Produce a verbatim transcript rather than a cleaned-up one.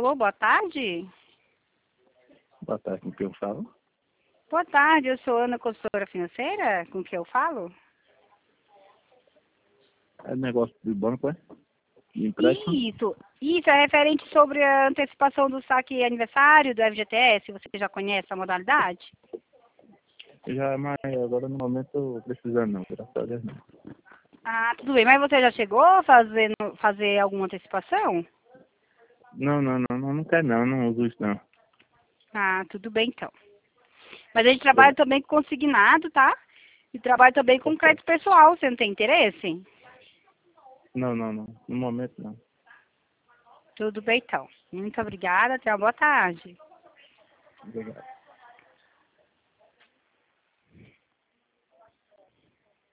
Alô, boa tarde. Boa tarde, com quem eu falo? Boa tarde, eu sou Ana, consultora financeira, com quem eu falo? É negócio do banco, é? De empréstimo? Isso, isso é referente sobre a antecipação do saque aniversário do F G T S, você já conhece a modalidade? Já, mas agora no momento eu precisando não, graças a Deus não. Ah, tudo bem, mas você já chegou a fazer, fazer alguma antecipação? Não, não, não, não, não quero não, não uso isso não. Ah, tudo bem então. Mas a gente trabalha Obrigado. também com consignado, tá? E trabalha também Tá com crédito certo. pessoal, você não tem interesse? Não, não, não, no momento não. Tudo bem então. Muito obrigada, até uma boa tarde. Obrigado.